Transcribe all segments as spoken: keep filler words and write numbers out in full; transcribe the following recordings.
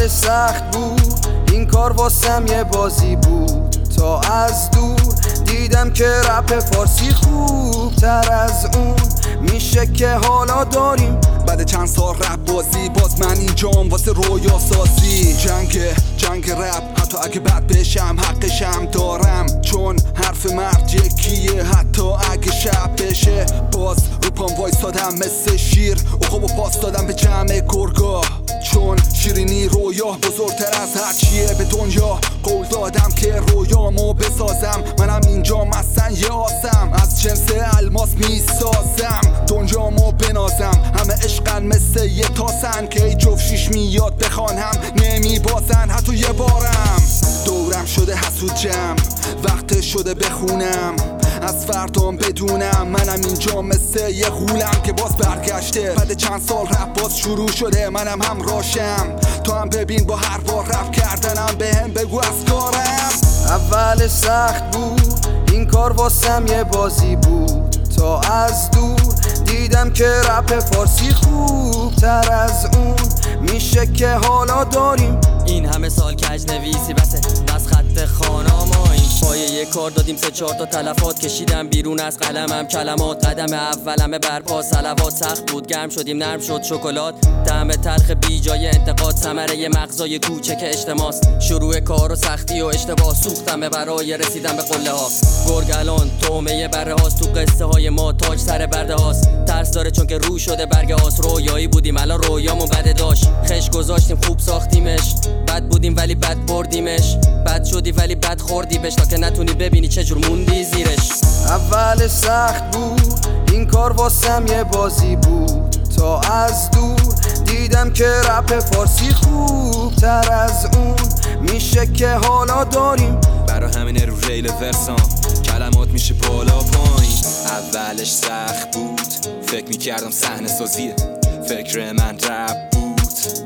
اول سخت بود این کار واسم یه بازی بود، تا از دور دیدم که رپ فارسی خوب تر از اون میشه که حالا داریم. بعد چند سال رپ بازی باز من اینجام واسه رویا سازی. جنگ جنگ رپ حتی اگه بد بشم حقشم دارم، چون حرف مرد یکیه حتی اگه شب بشه. باز رو پام وایستادم مثل شیر، عقاب و پاس دادم به جمع گرگا، چون شیرینی رویا بزرگتر از هر چیه به دنیا. قول دادم که رویامو بسازم، منم اینجا مثلا یه آسم از جنس الماس میسازم. دنیامو بنازم همه عشقن مثل یه تاسن که ای جفت شیش میاد بخوانم نمی بازن حتی یه بارم. دورم شده حسود جمع وقت شده بخونم، از فردام بدونم منم اینجا مثل یه غولم که باز برگشته. بعد چند سال رپ باز شروع شده، منم هم راشم تو هم ببین با هر بار رپ کردنم به هم بگو از کارم. اول سخت بود این کار واسم یه بازی بود، تا از دور دیدم که رپ فارسی خوب تر از اون میشه که حالا داریم. این همه سال کج نویسی بسه بس خط خانا ما این پایه یه کار دادیم سه چهار تا تلفات کشیدم بیرون از قلمم کلمات. قدم اولمه برپا صلوات سخت بود گرم شدیم نرم شد شکلات. طعم تلخ بی جای انتقاد ثمره مغزای کوچک اجتماعست. شروع کار و سختی و اشتباه سوختم برای رسیدن به قله ها. گرگ الان تومه بره هاست تو قصه های ما تاج سر برده هاست. ترس داره چون که رو شده برگ هاست. رویایی بودیم الان رویامون بده داشت. خش گذاشتیم خوب ساختیمش، بد بودیم ولی بد بردیمش. بد شدی ولی بد خوردی بش تا که نتونی ببینی چجور موندی زیرش. اول سخت بود این کار واسم یه بازی بود، تا از دور دیدم که رپ فارسی خوب تر از اون میشه که حالا داریم. برا همینه رو ریل ورسان کلمات میشه بالا پایین. اولش سخت بود فکر میکردم صحنه سازیه، فکر من رپ بود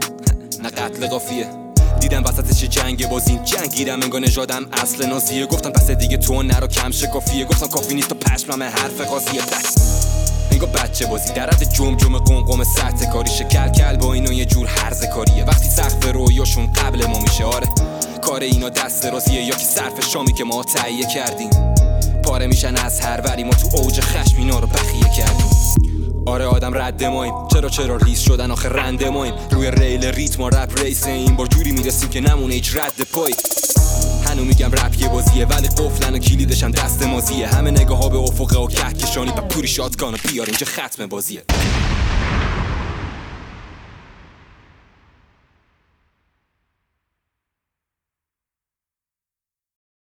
نه قتل قافیه. دیدم وسطش جنگ بازیم جنگیدم انگار نژادم اصل نازیه. گفتم پس دیگه تو نرو کم شکافیه، گفتم کافی نیست و پشمم حرف قاضیه. بس انگار بچه بازی در حد جم جم قمقم سطح کاری شکل کل با اینو یه جور هرزه کاریه. وقتی سقف رویاشون قبل ما میشه آره کار اینا دست رازیه، یا که صرف شامی که ما تهیه کردیم پاره میشن از هر وری. ما تو اوج خشم اینا رو بخیه کردیم. آره آدم رد ماییم چرا چرا ریس شدن آخه رند ماییم. روی ریل ریتم و رپ ریس این بار جوری میرسیم که نمونه هیچ رد پای. هنو میگم رپ یه بازیه ولی قفلن و کلیدشم دست مازیه. همه نگاه ها به افقه و کهکشانی و پوری شاتگان و بیار اینجا ختم بازیه.